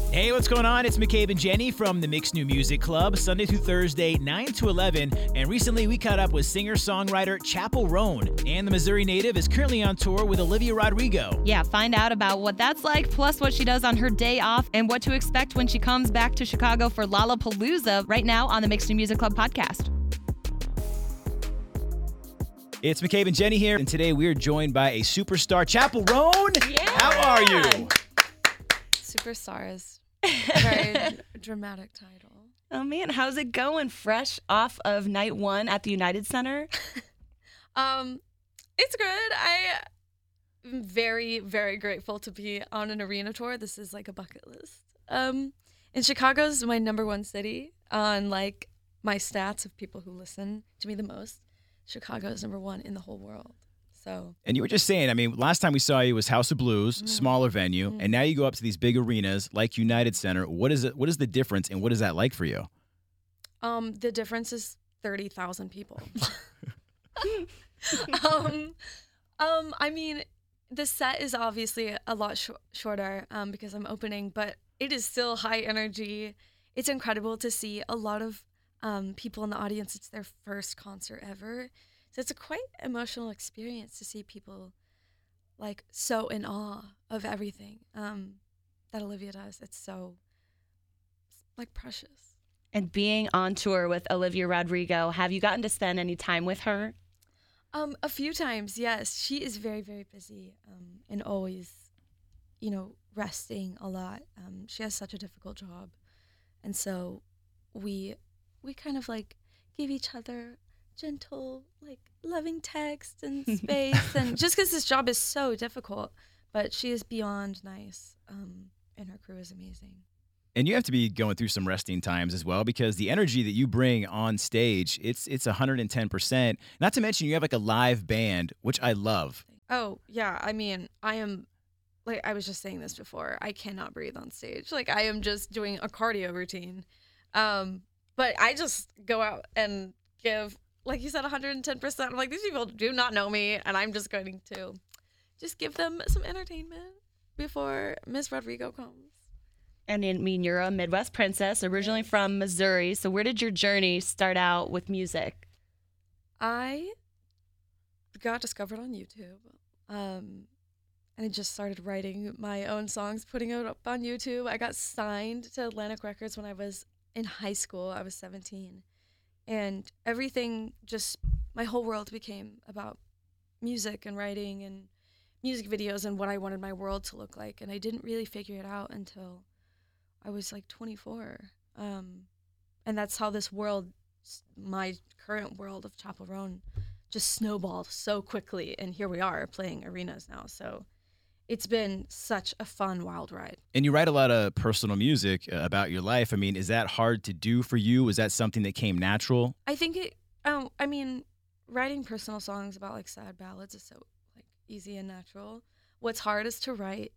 Hey, what's going on? It's McCabe and Jenny from the Mixed New Music Club, Sunday through Thursday, 9 to 11. And recently we caught up with singer-songwriter Chappell Roan. And the Missouri native is currently on tour with Olivia Rodrigo. Yeah, find out about what that's like, plus what she does on her day off, and what to expect when she comes back to Chicago for Lollapalooza right now on the Mixed New Music Club podcast. It's McCabe and Jenny here, and today we are joined by a superstar, Chappell Roan. Yeah. How are you? Superstar is a very dramatic title. Oh man, how's it going? Fresh off of night one at the United Center? It's good. I'm very, very grateful to be on an arena tour. This is like a bucket list. And Chicago's my number one city on like my stats of people who listen to me the most. Chicago is number one in the whole world. So. And you were just saying, I mean, last time we saw you was House of Blues, smaller venue, and now you go up to these big arenas like United Center. What is it? What is the difference, and what is that like for you? The difference is 30,000 people. I mean, the set is obviously a lot shorter because I'm opening, but it is still high energy. It's incredible to see a lot of people in the audience. It's their first concert ever. So it's a quite emotional experience to see people like so in awe of everything that Olivia does. It's so like precious. And being on tour with Olivia Rodrigo, have you gotten to spend any time with her? A few times, yes. She is very, very busy and always, resting a lot. She has such a difficult job. And so we kind of like give each other gentle, like loving text and space, and just because this job is so difficult, but she is beyond nice, and her crew is amazing. And you have to be going through some resting times as well, because the energy that you bring on stage, it's 110%. Not to mention you have like a live band, which I love. Oh yeah, I mean, I am like I was just saying this before. I cannot breathe on stage. Like I am just doing a cardio routine, but I just go out and give, like you said, 110%. I'm like, these people do not know me, and I'm just going to just give them some entertainment before Miss Rodrigo comes. And I mean, you're a Midwest princess, originally from Missouri. So where did your journey start out with music? I got discovered on YouTube, and I just started writing my own songs, putting it up on YouTube. I got signed to Atlantic Records when I was in high school. I was 17. And everything my whole world became about music and writing and music videos and what I wanted my world to look like. And I didn't really figure it out until I was like 24. And that's how this world, my current world of Chappell Roan, just snowballed so quickly. And here we are playing arenas now. So it's been such a fun, wild ride. And you write a lot of personal music about your life. I mean, is that hard to do for you? Was that something that came natural? I think writing personal songs about like sad ballads is so like easy and natural. What's hard is to write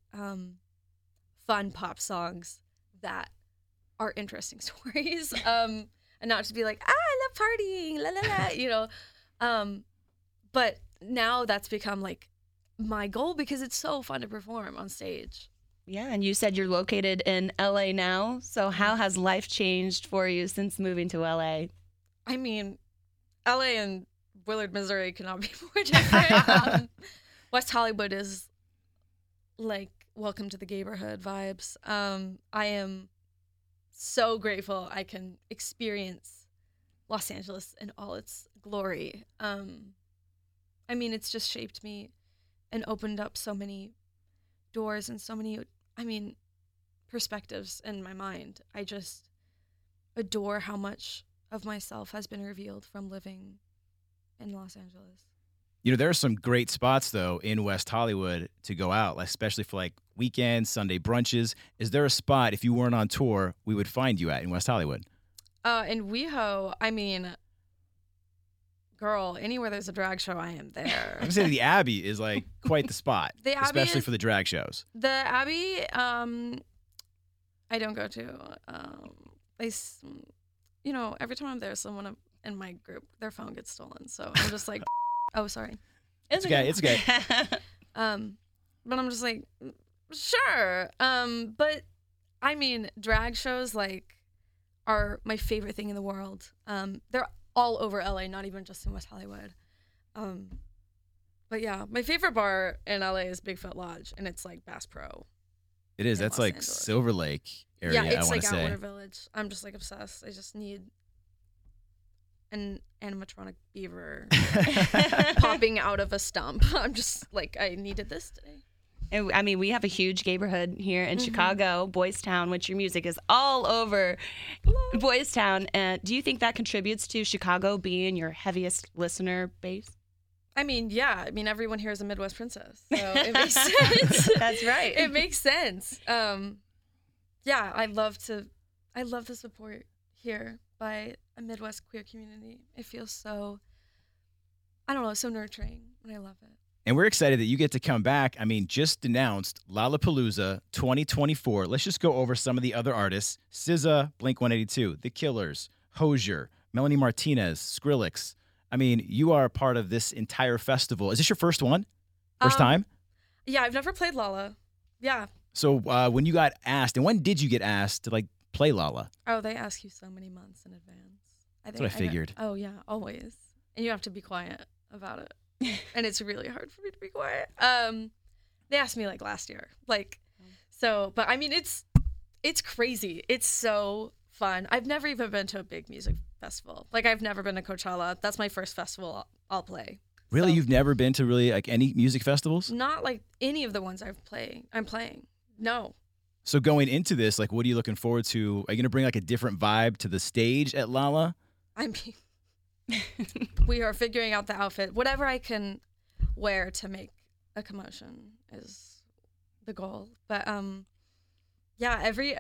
fun pop songs that are interesting stories, and not just be like, I love partying, la la la, But now that's become like my goal because it's so fun to perform on stage. Yeah, and you said you're located in LA now. So how has life changed for you since moving to LA? I mean, LA and Willard, Missouri cannot be more different. West Hollywood is like welcome to the neighborhood vibes. I am so grateful I can experience Los Angeles in all its glory. I mean, it's just shaped me and opened up so many doors and so many, perspectives in my mind. I just adore how much of myself has been revealed from living in Los Angeles. There are some great spots, though, in West Hollywood to go out, especially for like weekends, Sunday brunches. Is there a spot, if you weren't on tour, we would find you at in West Hollywood? In WeHo, girl, anywhere there's a drag show, I am there. I'm saying the Abbey is like quite the spot, especially for the drag shows. The Abbey, I don't go to. Every time I'm there, someone in my group, their phone gets stolen. So I'm just like, oh, sorry. It's okay. It's okay. But I'm just like, sure. But I mean, drag shows like are my favorite thing in the world. They're all over LA, not even just in West Hollywood. But yeah, my favorite bar in LA is Big Foot Lodge, and it's like Bass Pro. It is. in That's Los like Angeles. Silver Lake area, Yeah, I it's want like to say. Atwater Village. I'm just like obsessed. I just need an animatronic beaver popping out of a stump. I'm just like, I needed this today. And, I mean, we have a huge neighborhood here in Chicago, Boys Town, which your music is all over Boys Town. Do you think that contributes to Chicago being your heaviest listener base? I mean, yeah. I mean, everyone here is a Midwest princess, so it makes sense. That's right. It makes sense. Yeah, I love the support here by a Midwest queer community. It feels so, I don't know, so nurturing, and I love it. And we're excited that you get to come back. I mean, just announced Lollapalooza 2024. Let's just go over some of the other artists. SZA, Blink-182, The Killers, Hozier, Melanie Martinez, Skrillex. I mean, you are part of this entire festival. Is this your first one? First time? Yeah, I've never played Lala. Yeah. So when you got asked, and when did you get asked to like play Lala? Oh, they ask you so many months in advance. That's what I figured. Oh, yeah, always. And you have to be quiet about it. And it's really hard for me to be quiet. They asked me like last year. But I mean, it's crazy. It's so fun. I've never even been to a big music festival. Like, I've never been to Coachella. That's my first festival I'll play. Really? So, You've never been to really like any music festivals? not like any of the ones I'm playing. No. So going into this, like, what are you looking forward to? Are you going to bring like a different vibe to the stage at Lala? I mean, we are figuring out the outfit. Whatever I can wear to make a commotion is the goal. But yeah, every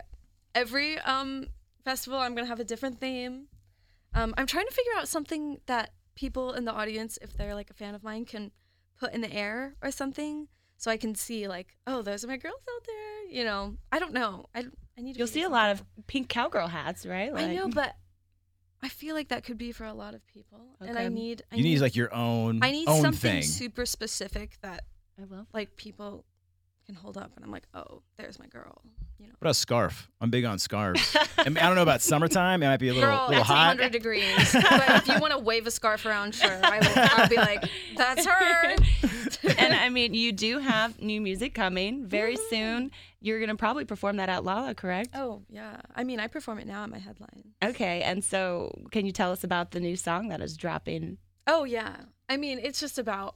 festival I'm gonna have a different theme. I'm trying to figure out something that people in the audience, if they're like a fan of mine, can put in the air or something, so I can see like, oh, those are my girls out there. You know, I don't know. I need to. You'll see figure a lot of something pink cowgirl hats, right? out. I know, but I feel like that could be for a lot of people, and I Okay. need. You need like your own I need own something thing. super specific that I will. like people can hold up, and I'm like, oh, there's my girl. You know, What about a scarf? I'm big on scarves. I mean, I don't know about summertime. It might be a little, girl, little it's hot. 100 degrees. But if you want to wave a scarf around, sure, I'll be like, that's her. And I mean, you do have new music coming very soon. You're going to probably perform that at Lala, correct? Oh yeah, I mean, I perform it now at my headline. Okay, and so can you tell us about the new song that is dropping? Oh yeah, I mean, it's just about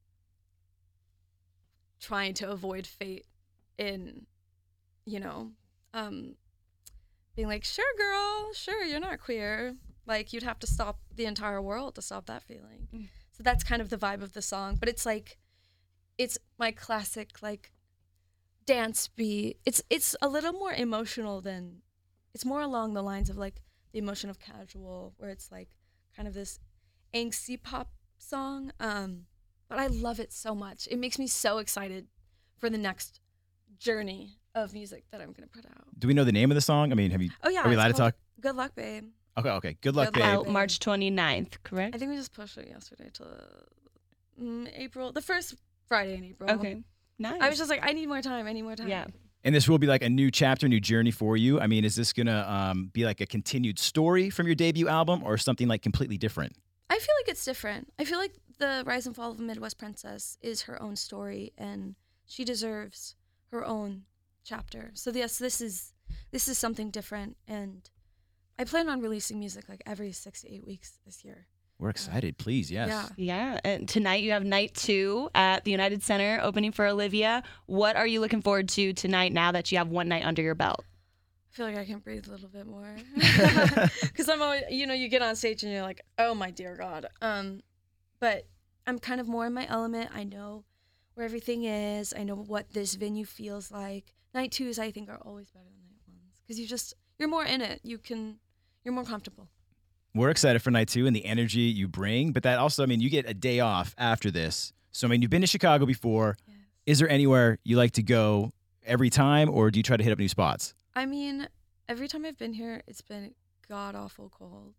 trying to avoid fate in, you know, being like, sure, girl, sure, you're not queer. Like, you'd have to stop the entire world to stop that feeling. So that's kind of the vibe of the song. But it's like, it's my classic, like, dance beat. It's a little more emotional than, it's more along the lines of, like, the emotion of Casual, where it's, like, kind of this angsty pop song. But I love it so much. It makes me so excited for the next journey of music that I'm going to put out. Do we know the name of the song? I mean, have you? Oh, yeah. Are we allowed to it's called talk? Good Luck, Babe. Okay. Good luck, Good luck. babe. Out March 29th, correct? I think we just pushed it yesterday to April, the first Friday in April. Okay, nice. I was just like, I need more time. Yeah. And this will be like a new chapter, new journey for you. I mean, is this gonna be like a continued story from your debut album, or something like completely different? I feel like it's different. I feel like the rise and fall of a Midwest princess is her own story, and she deserves her own chapter. So yes, this is something different, and I plan on releasing music like every 6 to 8 weeks this year. We're excited. Please, yes. Yeah. Yeah, and tonight you have night 2 at the United Center opening for Olivia. What are you looking forward to tonight now that you have one night under your belt? I feel like I can breathe a little bit more. Because I'm always, you get on stage and you're like, oh my dear God. But I'm kind of more in my element. I know where everything is. I know what this venue feels like. Night 2s, I think, are always better than night 1s. Because you're more in it. You're more comfortable. We're excited for night 2 and the energy you bring, but that also, I mean, you get a day off after this. So, I mean, you've been to Chicago before. Yes. Is there anywhere you like to go every time, or do you try to hit up new spots? I mean, every time I've been here, it's been god-awful cold.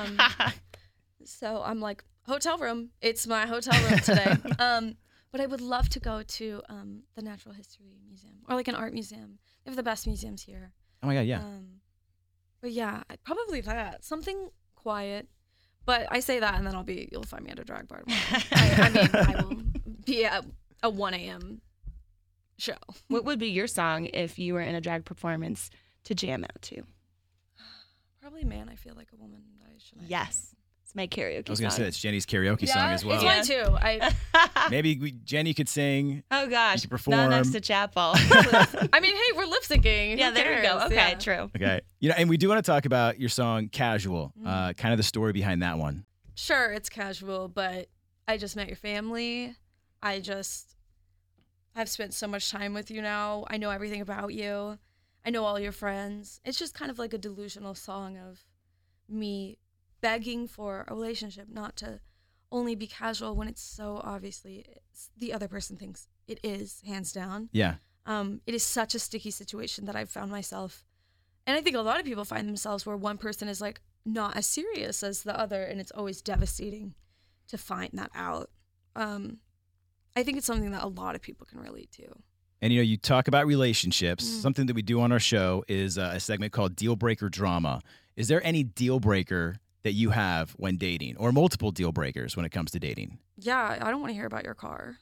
So I'm like, hotel room. It's my hotel room today. But I would love to go to the Natural History Museum or like an art museum. They have the best museums here. Oh my God, yeah. But yeah, probably that. Something quiet. But I say that and then you'll find me at a drag bar tomorrow. I will be at a 1 a.m. show. What would be your song if you were in a drag performance to jam out to? Probably Man, I Feel Like a Woman. Yes. It's my karaoke I was going to song. say, it's Jenny's karaoke song as well. It's mine too. Maybe Jenny could sing. Oh gosh, You could perform. not next to Chapel. I mean, hey, we're lip syncing. Yeah, Who there we go. cares? Okay, Yeah. true. Okay. And we do want to talk about your song Casual, kind of the story behind that one. Sure, it's casual, but I just met your family. I've spent so much time with you now. I know everything about you. I know all your friends. It's just kind of like a delusional song of me begging for a relationship, not to only be casual when it's so obviously the other person thinks it is, hands down. Yeah. It is such a sticky situation that I've found myself, and I think a lot of people find themselves where one person is like not as serious as the other, and it's always devastating to find that out. I think it's something that a lot of people can relate to. And, you talk about relationships. Something that we do on our show is a segment called Deal Breaker Drama. Is there any deal breaker that you have when dating, or multiple deal breakers when it comes to dating? Yeah, I don't want to hear about your car.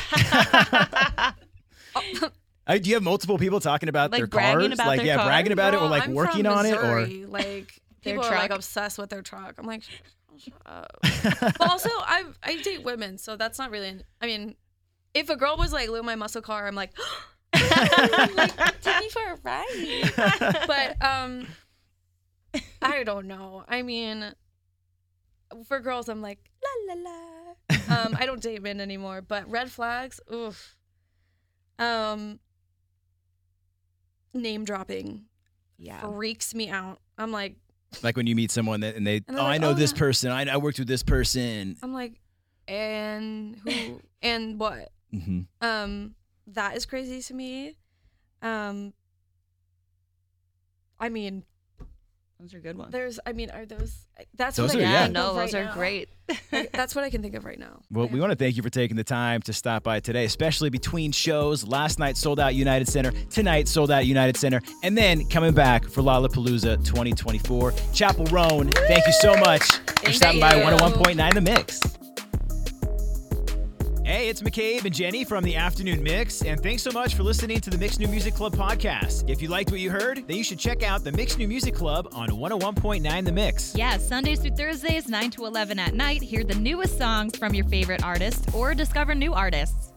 Do you have multiple people talking about Like their bragging cars? about like, their yeah, car? bragging about it, or No, like I'm working from on it, or Missouri. Like Their people are like truck? obsessed with their truck. I'm like, shut up. But also, I date women, so that's not really. I mean, if a girl was like, "Look, my muscle car," I'm like, like, take me for a ride. But I don't know. I mean, for girls, I'm like, la la la. I don't date men anymore. But red flags, oof. Name dropping, freaks me out. I'm like when you meet someone and they, they're I like, know "Oh, this yeah." person. I worked with this person. I'm like, and who and what? Mm-hmm. That is crazy to me. I mean, Those are good ones. are those? That's Those what are- I yeah. can think No, of those right are now. great. Like, that's what I can think of right now. Well, we want to thank you for taking the time to stop by today, especially between shows. Last night sold out United Center. Tonight sold out United Center. And then coming back for Lollapalooza 2024. Chapel Roan, thank you so much for stopping by you. 101.9 The Mix. Hey, it's McCabe and Jenny from the Afternoon Mix, and thanks so much for listening to the Mix New Music Club podcast. If you liked what you heard, then you should check out the Mix New Music Club on 101.9 The Mix. Yeah, Sundays through Thursdays, 9 to 11 at night. Hear the newest songs from your favorite artists or discover new artists.